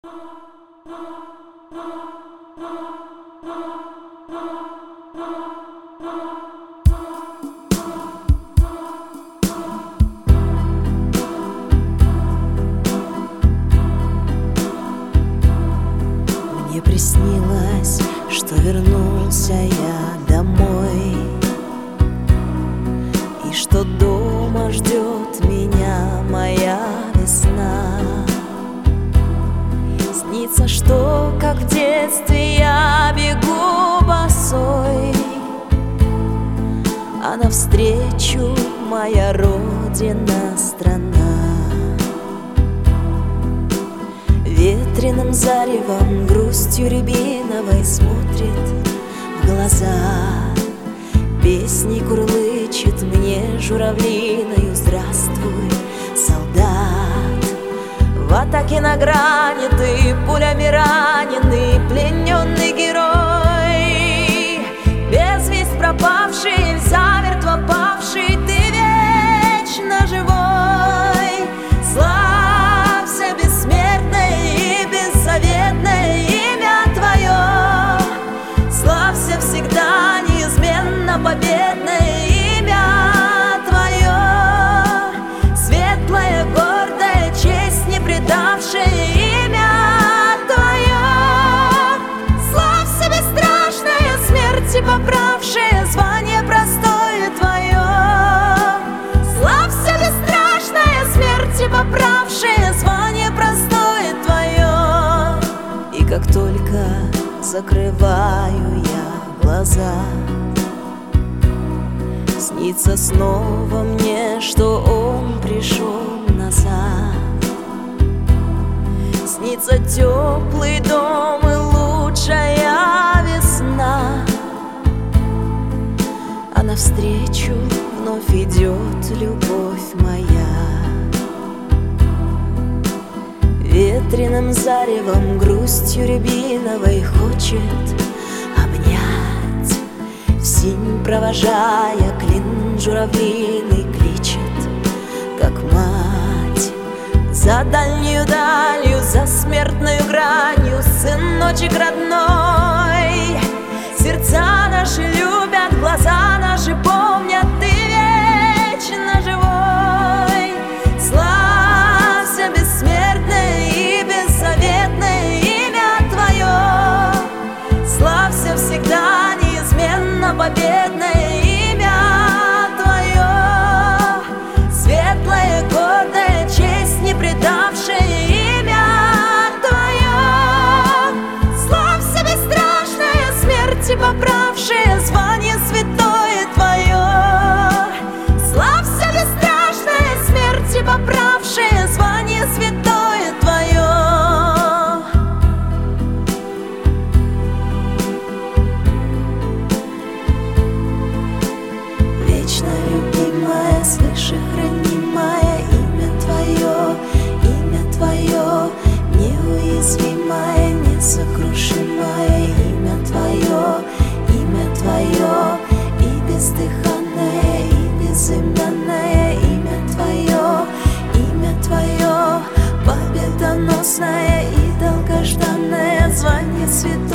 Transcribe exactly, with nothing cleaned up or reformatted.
Мне приснилось, что вернулся я домой, и что дома ждет меня моя весна. Снится, что, как в детстве, я бегу босой, а навстречу моя родина, страна. Ветреным заревом, грустью рябиновой смотрит в глаза. Песней курлычет мне журавлиною: здравствуй, солдат. В атаке на грани ты, пулями раненый, плененный герой, без весть пропавший, замертво павший, ты вечно живой. Славься, бессмертное и беззаветное имя твое, славься всегда, неизменно победное имя твое, светлое, гордое, честь не предавшее имя твое. Славься, бесстрашное, смерти поправшее звание простое твое. Славься, бесстрашное, смерти поправшее звание простое твое. И как только закрываю я глаза, снится снова мне, что он пришел назад. Снится теплый дом и лучшая весна, а навстречу вновь идет любовь моя. Ветреным заревом, грустью рябиновой хочет обнять, в синь провожая, клин журавлиный кличет, как мать. За дальнюю далью, за смертною гранью, сыночек родной. Сердца наши любят, глаза наши помнят, ты вечно живой. Славься, бессмертное и беззаветное имя твое, славься всегда, неизменно победное имя твое, светлое, гордое, честь не предавшее имя твое. Славься, бесстрашное, смерти поправшее звание святое твое. Славься, бесстрашное, смерти поправшее звание святое твое. Вечно любимая, свыше хранимое имя твое, имя твое, неуязвимое, несокрушимое имя твое, имя твое, и бездыханное, и безымянное имя твое, имя твое, победоносное и долгожданное звание святое.